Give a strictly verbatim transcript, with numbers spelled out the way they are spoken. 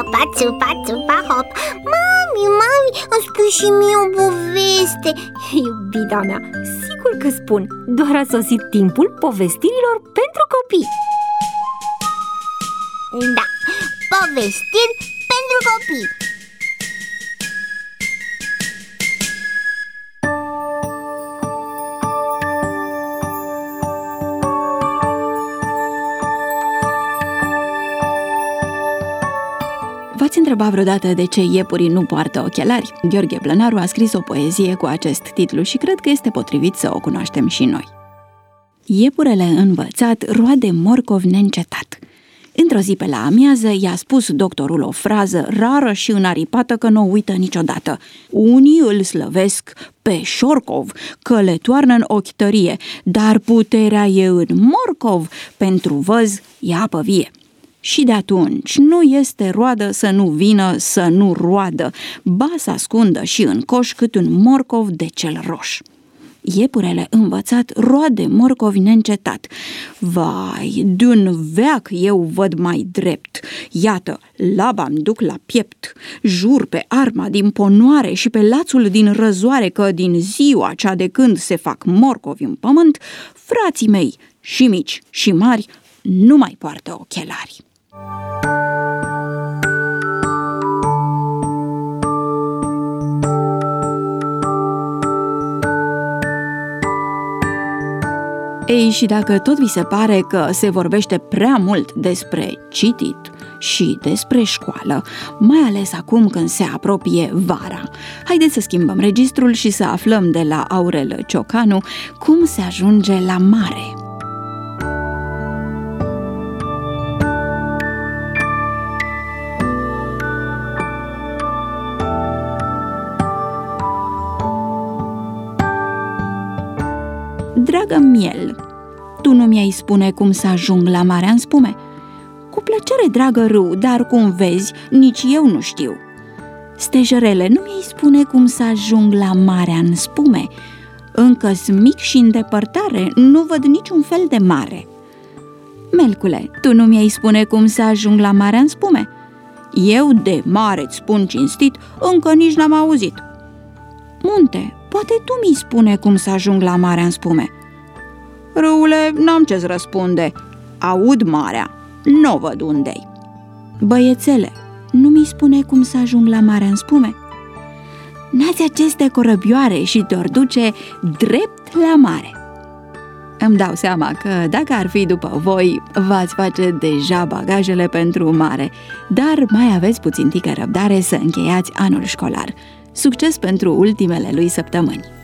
țupa, țupa, țupa, hop. Mami, mami, îmi spui și mie o poveste. Iubita mea, sigur că spun. Doar a sosit timpul povestirilor pentru copii. Da, povestiri pentru copii. V-ați întrebat vreodată de ce iepurii nu poartă ochelari? Gheorghe Plănaru a scris o poezie cu acest titlu și cred că este potrivit să o cunoaștem și noi. Iepurele învățat roade morcovi neîncetat. Într-o zi pe la amiază i-a spus doctorul o frază rară și înaripată că nu o uită niciodată. Unii îl slăvesc pe șorcov, că le toarnă în ochi tărie, dar puterea e în morcov, pentru văz e apă vie. Și de atunci nu este roadă să nu vină, să nu roadă, ba să ascundă și în coș cât un morcov de cel roș. Iepurele învățat roade morcovi neîncetat. Vai, de-un veac eu văd mai drept. Iată, laba-mi duc la piept. Jur pe arma din ponoare și pe lațul din răzoare că din ziua cea de când se fac morcovi în pământ, frații mei, și mici și mari, nu mai poartă ochelari. Ei, și dacă tot vi se pare că se vorbește prea mult despre citit și despre școală, mai ales acum când se apropie vara, haideți să schimbăm registrul și să aflăm de la Aurel Ciocanu cum se ajunge la mare. Dragă miel, tu nu mi-ai spune cum să ajung la marea în spume? Cu plăcere, dragă râu, dar cum vezi, nici eu nu știu. Stejerele, nu mi-ai spune cum să ajung la marea în spume? Încă-s mic și în depărtare, nu văd niciun fel de mare. Melcule, tu nu mi-ai spune cum să ajung la marea în spume? Eu de mare-ți spun cinstit, încă nici n-am auzit. Munte, poate tu mi-i spune cum să ajung la marea în spume? Râule, n-am ce-ți răspunde. Aud marea, n-o văd unde-i. Băiețele, nu mi-i spune cum să ajung la marea în spume? N-ați aceste corăbioare și te-or duce drept la mare. Îmi dau seama că, dacă ar fi după voi, v-ați face deja bagajele pentru mare, dar mai aveți puțin tică răbdare să încheiați anul școlar. Succes pentru ultimele lui săptămâni!